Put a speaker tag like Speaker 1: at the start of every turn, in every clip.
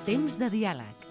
Speaker 1: Temps de diàleg.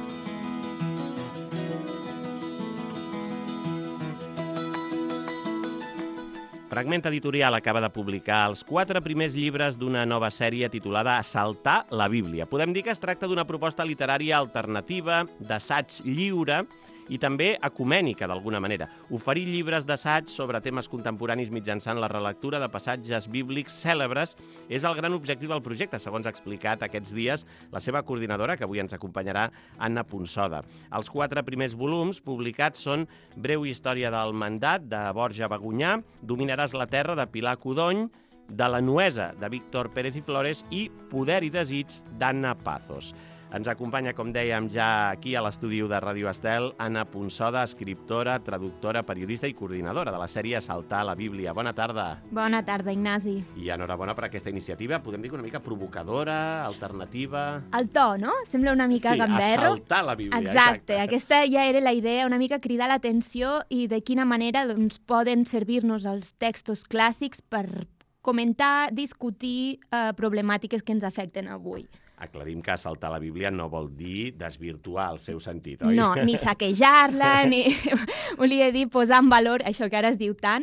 Speaker 2: Fragment Editorial acaba de publicar els 4 primers llibres d'una nova sèrie titulada Assaltar la Bíblia. Podem dir que es tracta d'una proposta literària alternativa, d'assaig lliure i també ecumènica, d'alguna manera. Oferir llibres d'assaig sobre temes contemporanis mitjançant la relectura de passatges bíblics cèlebres és el gran objectiu del projecte, segons ha explicat aquests dies la seva coordinadora, que avui ens acompanyarà, Anna Punsoda. Els 4 primers volums publicats són Breu història del mandat, de Borja Bagunyà, Dominaràs la terra, de Pilar Codony, De la nuesa, de Víctor Pérez i Flores i Poder i desig, d'Anna Pazos. Ens acompanya, com dèiem, ja aquí a l'estudi de Ràdio Estel, Anna Punsoda, escriptora, traductora, periodista i coordinadora de la sèrie Assaltar la Bíblia. Bona tarda.
Speaker 3: Bona tarda, Ignasi.
Speaker 2: I enhorabona per aquesta iniciativa, podem dir que una mica provocadora, alternativa...
Speaker 3: El to, no? Sembla una mica gamberro.
Speaker 2: Assaltar la Bíblia,
Speaker 3: exacte. Aquesta ja era la idea, una mica cridar l'atenció i de quina manera doncs, poden servir-nos els textos clàssics per comentar, discutir problemàtiques que ens afecten avui.
Speaker 2: Aclarim que assaltar la Bíblia no vol dir desvirtuar el seu sentit, oi?
Speaker 3: No, ni saquejar-la, ni... Volia dir posar en valor, això que ara es diu tant,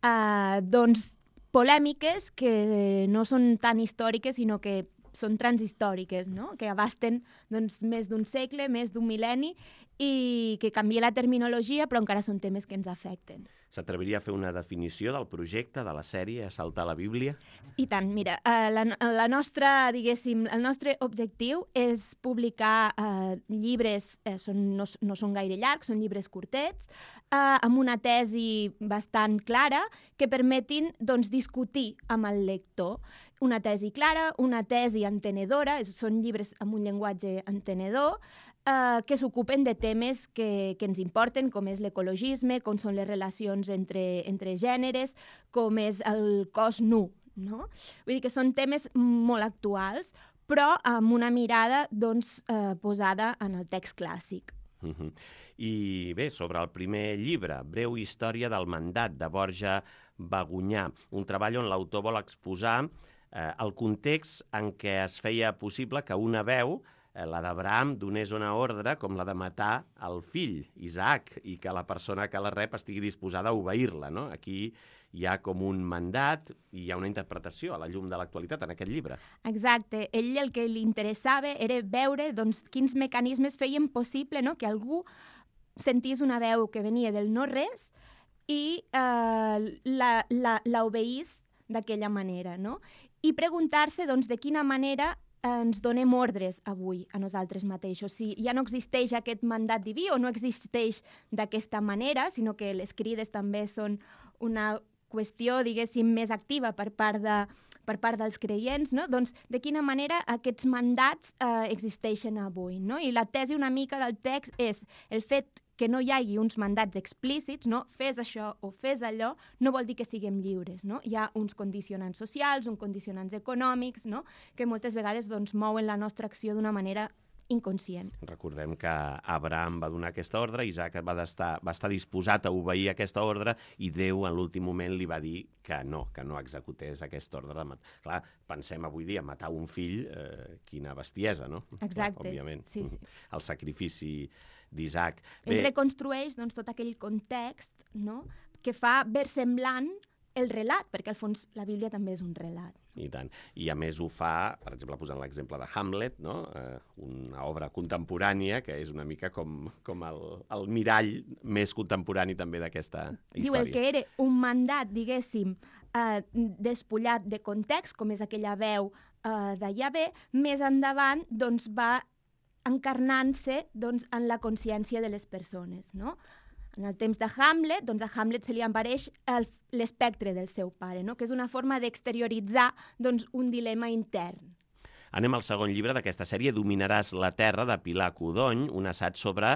Speaker 3: doncs polèmiques que no són tan històriques, sinó que són transhistòriques, no? Que abasten doncs, més d'un segle, més d'un mil·lenni, i que canvia la terminologia, però encara són temes que ens afecten.
Speaker 2: S'atreviria a fer una definició del projecte, de la sèrie Assaltar la Bíblia?
Speaker 3: I tant, mira, la nostra, diguéssim, el nostre objectiu és publicar llibres, no són gaire llargs, són llibres curtets, amb una tesi bastant clara que permetin doncs, discutir amb el lector. Una tesi clara, una tesi entenedora, són llibres amb un llenguatge entenedor, que s'ocupen de temes que ens importen, com és l'ecologisme, com són les relacions entre gèneres, com és el cos nu, no? Vull dir que són temes molt actuals, però amb una mirada doncs, posada en el text clàssic.
Speaker 2: I bé, sobre el primer llibre, Breu història del mandat, de Borja Bagunyà, un treball on l'autor vol exposar el context en què es feia possible que una veu, la d'Abraham, donés una ordre com la de matar el fill, Isaac, i que la persona que la rep estigui disposada a obeir-la, no? Aquí hi ha com un mandat i hi ha una interpretació a la llum de l'actualitat en aquest llibre.
Speaker 3: Exacte. Ell el que li interessava era veure doncs, quins mecanismes feien possible, no? Que algú sentís una veu que venia del no-res i l'obeís d'aquella manera, no? I preguntar-se doncs, de quina manera ens donem ordres avui a nosaltres mateixos. Si ja no existeix aquest mandat diví o no existeix d'aquesta manera, sinó que les crides també són una qüestió, diguéssim, més activa per part dels creients, no? Doncs de quina manera aquests mandats existeixen avui, no? I la tesi una mica del text és el fet que no hi hagi uns mandats explícits, no? Fes això o fes allò, no vol dir que siguem lliures, no? Hi ha uns condicionants socials, uns condicionants econòmics, no? Que moltes vegades doncs, mouen la nostra acció d'una manera inconscient.
Speaker 2: Recordem que Abraham va donar aquesta ordre, Isaac va estar disposat a obeir aquesta ordre i Déu en l'últim moment li va dir que no executés aquesta ordre de matar. Clar, pensem avui dia, matar un fill, quina bestiesa, no?
Speaker 3: Exacte.
Speaker 2: Clar, òbviament.
Speaker 3: Sí.
Speaker 2: El sacrifici d'Isaac.
Speaker 3: Ell reconstrueix doncs, tot aquell context, no? Que fa versemblant el relat, perquè al fons la Bíblia també és un relat.
Speaker 2: I tant. I a més ho fa, per exemple, posant l'exemple de Hamlet, no? Una obra contemporània que és una mica com el mirall més contemporani també d'aquesta història.
Speaker 3: Diu el que era un mandat, diguéssim, despullat de context, com és aquella veu de Yahvé, més endavant doncs, va encarnant-se doncs, en la consciència de les persones, no? En el temps de Hamlet, doncs a Hamlet se li apareix l'espectre del seu pare, no? Que és una forma d'exterioritzar doncs, un dilema intern.
Speaker 2: Anem al segon llibre d'aquesta sèrie, Dominaràs la terra, de Pilar Codony, un assaig sobre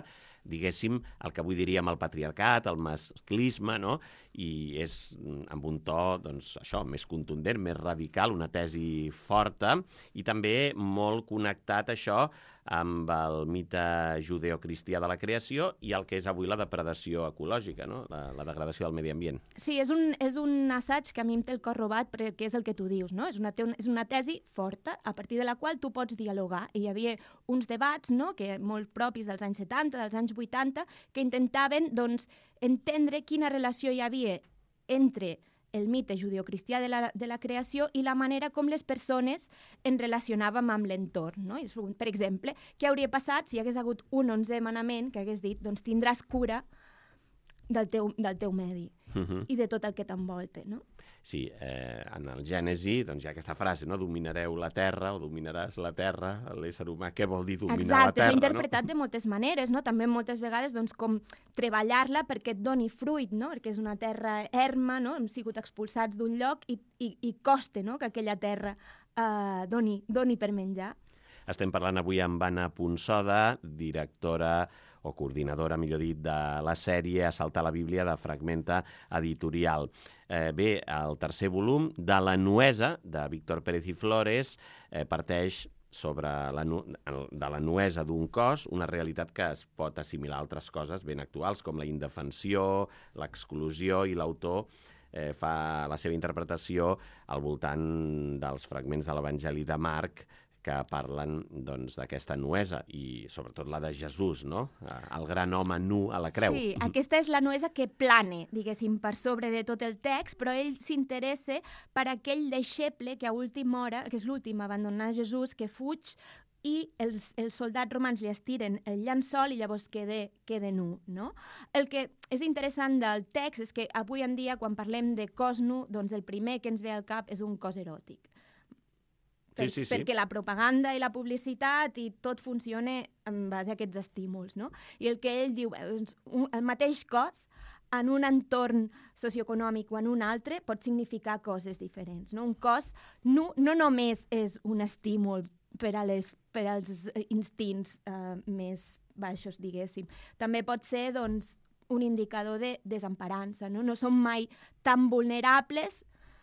Speaker 2: diguéssim, el que avui diríem el patriarcat, el masclisme, no? I és amb un to, doncs, això, més contundent, més radical, una tesi forta, i també molt connectat, això, amb el mite judeocristià de la creació i el que és avui la depredació ecològica, no? La degradació del medi ambient.
Speaker 3: Sí, és un assaig que a mi em té el cor robat perquè és el que tu dius, no? És una tesi forta a partir de la qual tu pots dialogar. I hi havia uns debats, no?, que molt propis dels anys 70, dels anys 80, que intentaven, doncs, entendre quina relació hi havia entre el mite judeocristià de la creació i la manera com les persones en relacionàvem amb l'entorn, no? Per exemple, què hauria passat si hi hagués hagut un 11è manament que hagués dit, doncs tindràs cura del teu medi i de tot el que t'envolta, no?
Speaker 2: Sí, en el Gènesi doncs, hi ha aquesta frase, no? Dominareu la terra o dominaràs la terra, l'ésser humà. Què vol dir dominar la terra?
Speaker 3: Exacte, s'ha interpretat de moltes maneres, no? També moltes vegades doncs, com treballar-la perquè et doni fruit, no? Perquè és una terra erma, no? Hem sigut expulsats d'un lloc i costa, no?, que aquella terra doni per menjar.
Speaker 2: Estem parlant avui amb Anna Punsoda, directora o coordinadora, millor dit, de la sèrie Assaltar la Bíblia de Fragmenta Editorial. Bé, el tercer volum de La Nuesa, de Víctor Pérez i Flores, parteix de la nuesa d'un cos, una realitat que es pot assimilar a altres coses ben actuals, com la indefensió, l'exclusió, i l'autor fa la seva interpretació al voltant dels fragments de l'Evangeli de Marc, que parlen doncs, d'aquesta nuesa i sobretot la de Jesús, no? El gran home nu a la creu.
Speaker 3: Sí, aquesta és la nuesa que plane, diguéssim, per sobre de tot el text, però ell s'interessa per aquell deixeble que a última hora, que és l'últim a abandonar Jesús, que fuig i els soldats romans li estiren el llençol i llavors queda nu, no? El que és interessant del text és que avui en dia, quan parlem de cos nu, doncs el primer que ens ve al cap és un cos eròtic.
Speaker 2: Sí.
Speaker 3: Perquè la propaganda i la publicitat i tot funciona en base a aquests estímuls, no? I el que ell diu, el mateix cos en un entorn socioeconòmic o en un altre pot significar coses diferents, no? Un cos no només és un estímul per als instints més baixos, diguéssim. També pot ser, doncs, un indicador de desemparança, no? No som mai tan vulnerables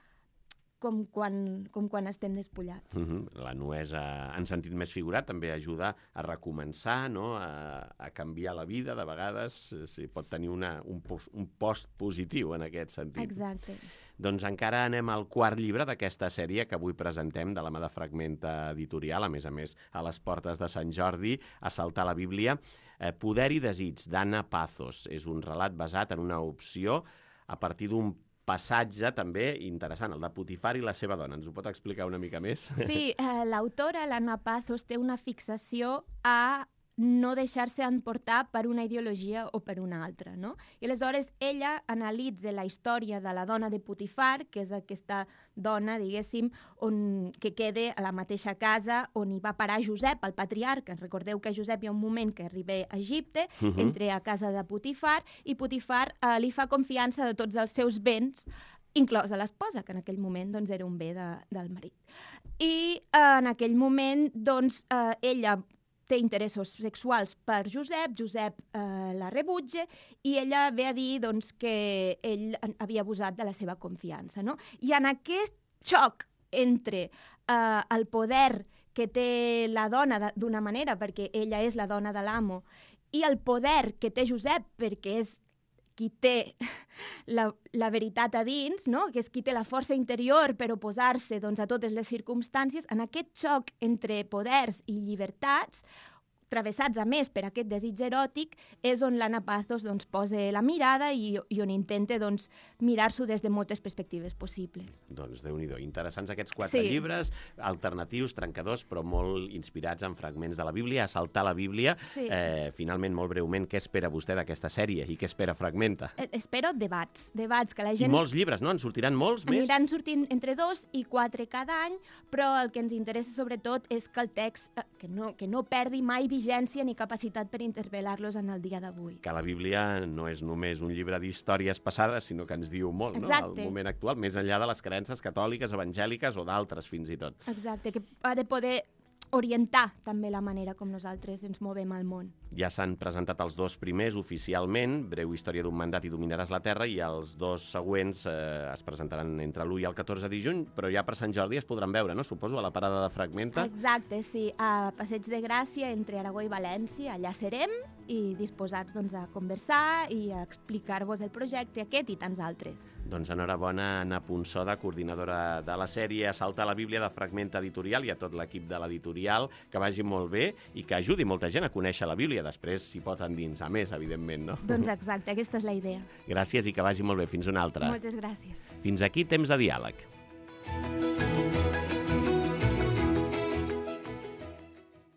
Speaker 3: com quan estem despullats.
Speaker 2: La nuesa, en sentit més figurat, també ajuda a recomençar, no? A canviar la vida, de vegades pot tenir un post positiu en aquest sentit.
Speaker 3: Exacte.
Speaker 2: Doncs encara anem al quart llibre d'aquesta sèrie que avui presentem de la mà de Fragmenta Editorial, a més, a les portes de Sant Jordi, Assaltar la Bíblia. Poder i desig, d'Anna Pazos. És un relat basat en una opció a partir d'un passatge també interessant, el de Potifar i la seva dona. Ens ho pot explicar una mica més?
Speaker 3: Sí, l'autora, l'Anna Pazos, té una fixació a no deixar-se emportar per una ideologia o per una altra, no? I aleshores ella analitza la història de la dona de Potifar, que és aquesta dona, diguéssim, que queda a la mateixa casa on hi va parar Josep, el patriarca. Recordeu que Josep hi ha un moment que arriba a Egipte, entra a casa de Potifar, i Potifar li fa confiança de tots els seus béns, inclosa l'esposa, que en aquell moment doncs, era un bé del marit. I en aquell moment doncs, ella té interessos sexuals per Josep la rebutja i ella ve a dir doncs, que ell havia abusat de la seva confiança, no? I en aquest xoc entre el poder que té la dona d'una manera, perquè ella és la dona de l'amo, i el poder que té Josep, perquè és qui té la veritat a dins, no? Que és qui té la força interior per oposar-se doncs, a totes les circumstàncies, en aquest xoc entre poders i llibertats, travessats a més per aquest desig eròtic, és on l'Anna Pazos doncs, posa la mirada i on intenta doncs, mirar-s'ho des de moltes perspectives possibles.
Speaker 2: Doncs Déu-n'hi-do, interessants aquests 4 llibres, alternatius, trencadors, però molt inspirats en fragments de la Bíblia, Assaltar la Bíblia. Sí. Finalment, molt breument, què espera vostè d'aquesta sèrie i què espera Fragmenta?
Speaker 3: Espero debats, que la gent...
Speaker 2: I molts llibres, no? En sortiran molts més?
Speaker 3: Aniran sortint entre 2 i 4 cada any, però el que ens interessa sobretot és que el text que no perdi mai vigència ni capacitat per interpel·lar-los en el dia d'avui.
Speaker 2: Que la Bíblia no és només un llibre d'històries passades, sinó que ens diu molt,
Speaker 3: exacte,
Speaker 2: no? Al moment actual, més enllà de les creences catòliques, evangèliques o d'altres fins i tot.
Speaker 3: Exacte, que ha de poder orientar també la manera com nosaltres ens movem al món.
Speaker 2: Ja s'han presentat els 2 primers oficialment, Breu història d'un mandat i Dominaràs la Terra, i els 2 següents es presentaran entre l'1 i el 14 de juny, però ja per Sant Jordi es podran veure, no? Suposo, a la parada de Fragmenta.
Speaker 3: Exacte, sí. A Passeig de Gràcia, entre Aragó i València. Allà serem i disposats a conversar i a explicar-vos el projecte aquest i tants altres.
Speaker 2: Doncs enhorabona, Anna Punsoda, coordinadora de la sèrie Assaltar la Bíblia de Fragmenta Editorial, i a tot l'equip de l'editorial, que vagi molt bé i que ajudi molta gent a conèixer la Bíblia. Després s'hi pot endinsar més, evidentment, no?
Speaker 3: Doncs exacte, aquesta és la idea.
Speaker 2: Gràcies i que vagi molt bé. Fins una altra.
Speaker 3: Moltes gràcies.
Speaker 2: Fins aquí Temps de Diàleg.